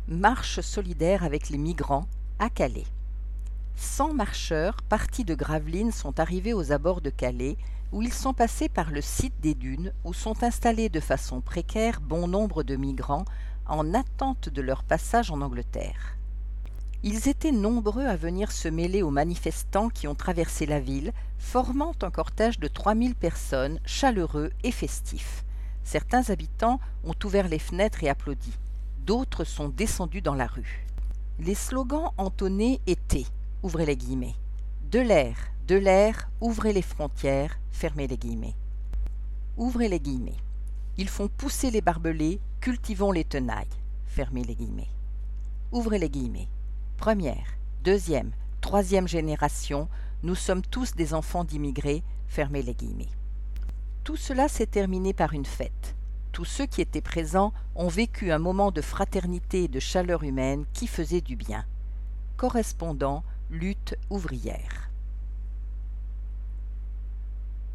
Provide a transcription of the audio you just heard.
Marche solidaire avec les migrants à Calais. 100 marcheurs partis de Gravelines sont arrivés aux abords de Calais, où ils sont passés par le site des dunes, où sont installés de façon précaire bon nombre de migrants en attente de leur passage en Angleterre. Ils étaient nombreux à venir se mêler aux manifestants qui ont traversé la ville, formant un cortège de 3000 personnes, chaleureux et festifs. Certains habitants ont ouvert les fenêtres et applaudi. D'autres sont descendus dans la rue. Les slogans entonnés étaient, ouvrez les guillemets, de l'air, ouvrez les frontières, fermez les guillemets. Ouvrez les guillemets. Ils font pousser les barbelés, cultivons les tenailles, fermez les guillemets. Ouvrez les guillemets. Première, deuxième, troisième génération, nous sommes tous des enfants d'immigrés, fermez les guillemets. Tout cela s'est terminé par une fête. Tous ceux qui étaient présents ont vécu un moment de fraternité et de chaleur humaine qui faisait du bien. Correspondant, lutte ouvrière.